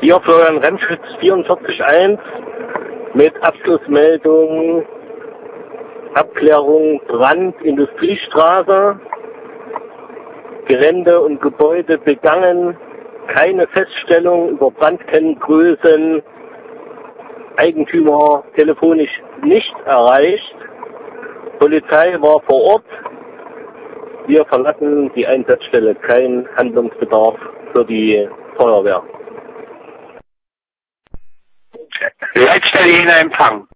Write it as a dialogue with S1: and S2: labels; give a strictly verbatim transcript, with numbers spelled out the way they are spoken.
S1: Hier Florian Remschütz vierundvierzig eins mit Abschlussmeldung, Abklärung, Brand, Industriestraße, Gelände und Gebäude begangen, keine Feststellung über Brandkenngrößen, Eigentümer telefonisch nicht erreicht, Polizei war vor Ort, wir verlassen die Einsatzstelle, kein Handlungsbedarf für die Feuerwehr.
S2: Leitstelle in Empfang.